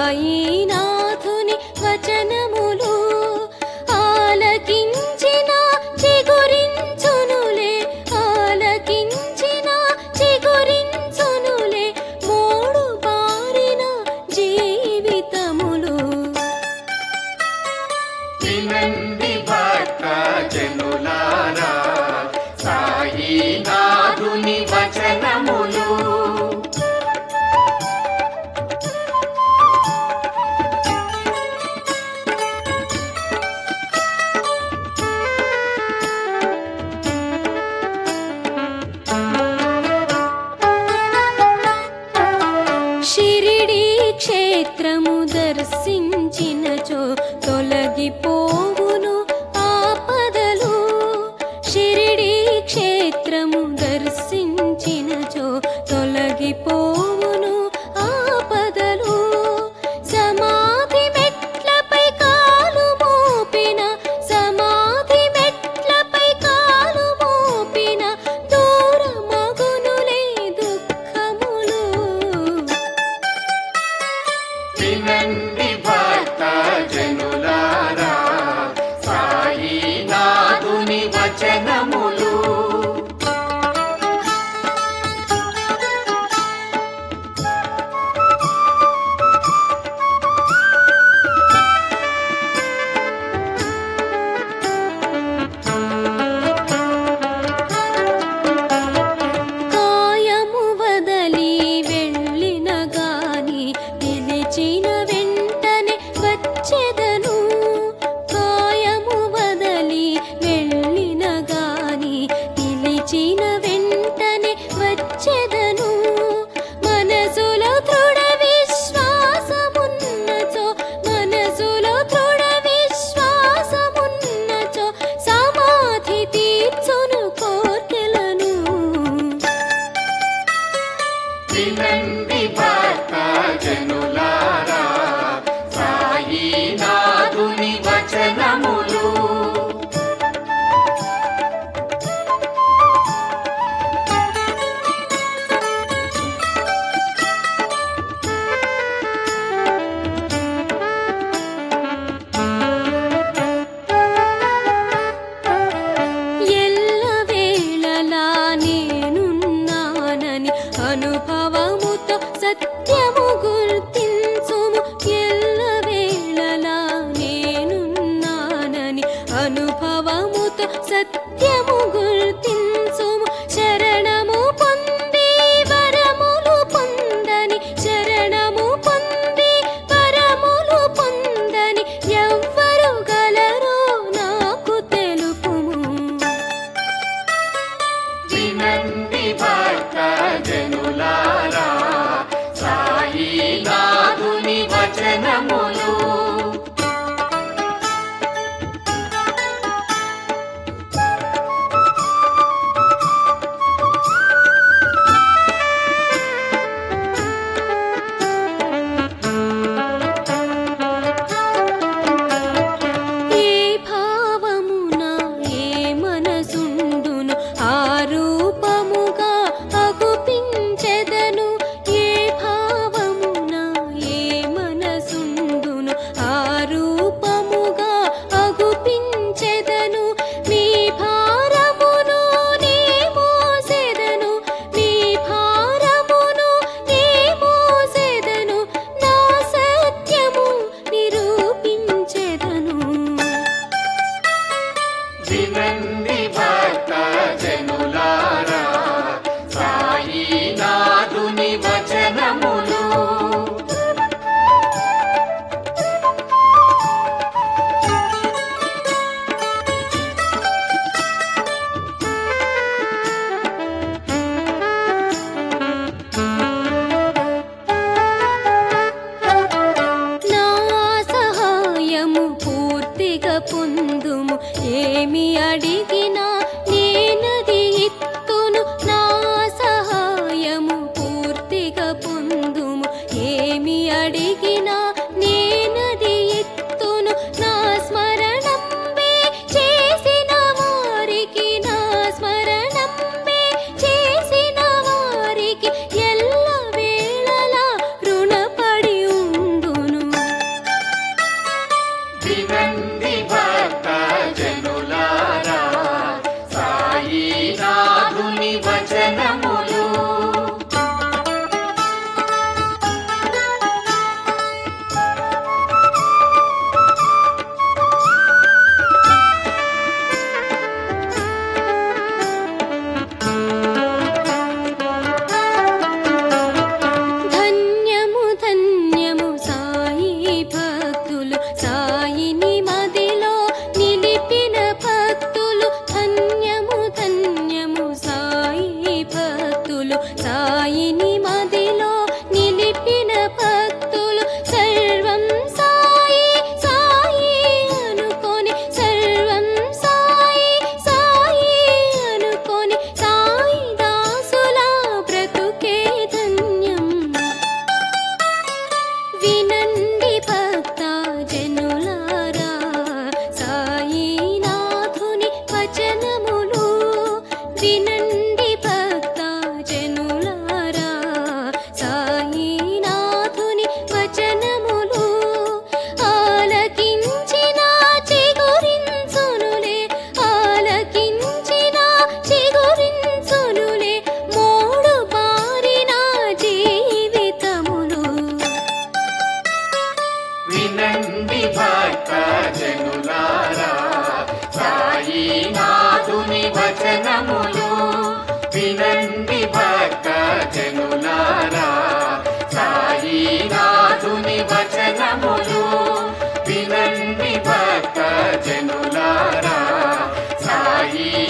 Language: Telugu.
సాయినాథుని వచనములు ఆలకించిన చిగురించునులే, ఆలకించిన చిగురించునులే మోడు బారిన జీవితములు. వినండి భక్త జనులారా సాయినాథుని వచనములు. షిరిడీ క్షేత్రము దర్శించినచో తొలగిపోవును ఆపదలు, షిరిడీ క్షేత్రము దర్శించినచో తొలగిపోవును ఆపదలు. సమాధి మెట్లపై కాలు మోపిన, సమాధి మెట్లపై కాలు మోపిన దూరమగునులే దుఃఖములు. వినండి భక్త జనులారా సాయినాథుని వచనములు. కాయము వదలి వెళ్ళిన గాని పిలిచిన వెంటనే వచ్చెదను, కాయము వదలి వెళ్ళిన గాని పిలిచిన వెంటనే వచ్చెదను. మనసులో దృఢ విశ్వాసమున్నచో, మనసులో దృఢ విశ్వాసమున్నచో సమాధి తీర్చును కోర్కెలను. వినండి భక్త జనులారా సాయినాథుని వచనములు. ఎల్లవేళలా నేనున్నానని అనుభవముతో సత్యము గుర్తించుము, ఎల్లవేళలా నేనున్నానని అనుభవముతో సత్యము గుర్తించుము. శరణము పొంది వరములు పొందని, శరణము పొంది వరములు పొందని ఎవ్వరు గలరో నాకు తెలుపుము. వినండి భక్త జనులారా సాయినాథుని వచనములు. ఏ భావమున ఏ మనసుండును ఆ రూపముగా అగుపించెదను, ఏ భావమున ఏ మనసుండును ఆ రూపముగా అగుపించెదను. మీ భారమును నే మోసెదను, మీ భారమును నే మోసెదను, నా సత్యము నిరూపించెదను. వినండి భక్త జనులారా సాయినాథుని వచనములు. నా సహాయము పూర్తిగా పొందుము, ఏమి అడిగినా నేనది ఇత్తును. నా సహాయము పూర్తిగా పొందుము, ఏమి అడిగినా నేనది ఇత్తును. నా స్మరణంబే చేసిన వారికి, నా స్మరణంబే చేసిన వారికి ఎల్లవేళలా రుణపడి ఉండును. వినండి భక్త జనులారా సాయినాథుని వచనములు వినండి భక్త జనులారా సాయినాథుని వచనములు వినండి భక్త జనులారా సాయి